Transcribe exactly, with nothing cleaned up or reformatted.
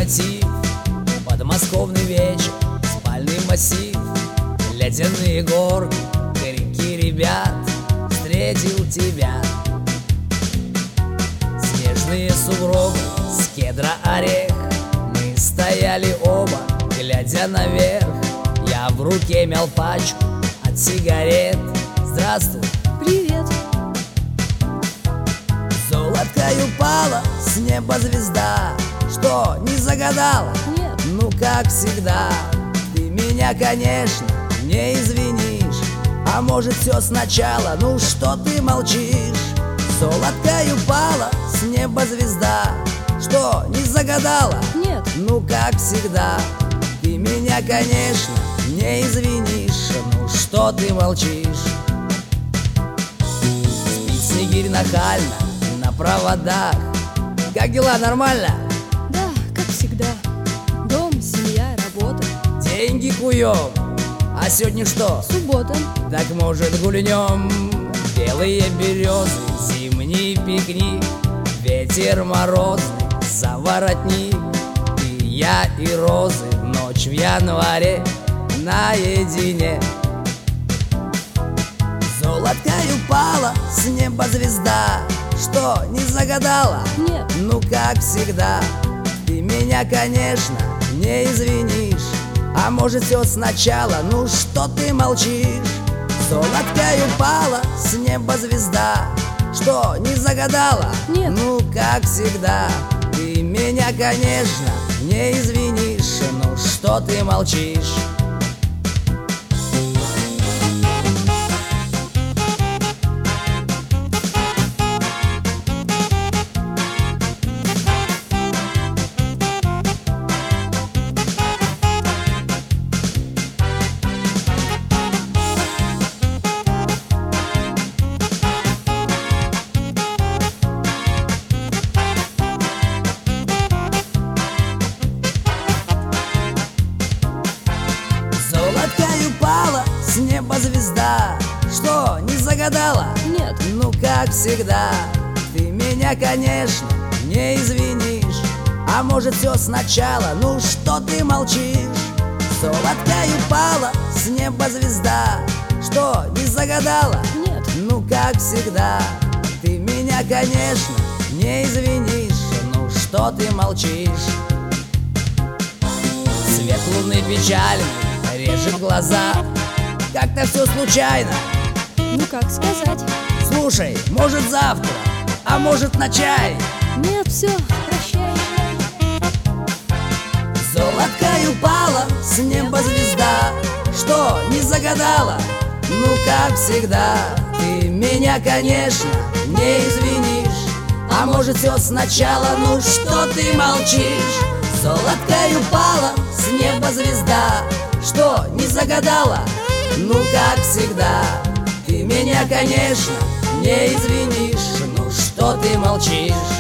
мотив, подмосковный вечер, спальный массив, ледяные горки, крики ребят, встретил тебя. Снежные сугробы, с кедра орех, мы стояли оба, глядя наверх. Я в руке мял пачку от сигарет. Здравствуй. Привет. Золоткой упала с неба звезда. Что, не загадала? Нет. Ну, как всегда, ты меня, конечно, не извинишь. А может, все сначала? Ну, что ты молчишь? Золоткой упала с неба звезда. Что, не загадала? Нет. Ну, как всегда, ты меня, конечно, не извинишь. Ну, что ты молчишь? Спит снегирь нахально на проводах. Как дела, нормально? Да, как всегда. Дом, семья, работа. Деньги куем. А сегодня что? Суббота. Так, может, гульнем? Белые березы, зимний пикник, ветер морозный, за воротник. И я, и розы, ночь в январе наедине. Золоткой упала с неба звезда. Что, не загадала? Нет. Ну, как всегда, ты меня, конечно, не извинишь. А может, все сначала? Ну, что ты молчишь? Золоткой упала с неба звезда. Что, не загадала? Нет. Ну, как всегда, ты меня, конечно, не извинишь. Ну, что ты молчишь? Золоткой упала с неба звезда. Что, не загадала? Нет. Ну, как всегда, ты меня, конечно, не извинишь. А может, все сначала? Ну, что ты молчишь? Золоткой упала с неба звезда. Что, не загадала? Нет. Ну, как всегда, ты меня, конечно, не извинишь. Ну, что ты молчишь? Свет луны печальный режет глаза. Как-то все случайно. Ну, как сказать? Слушай, может, завтра, а может, на чай? Нет, все, прощай. Золоткой упала с неба звезда. Что, не загадала? Ну, как всегда, ты меня, конечно, не извинишь. А может, все сначала? Ну, что ты молчишь? Золоткой упала с неба звезда. Что, не загадала? Ну, как всегда, ты меня, конечно, не извинишь. Ну, что ты молчишь?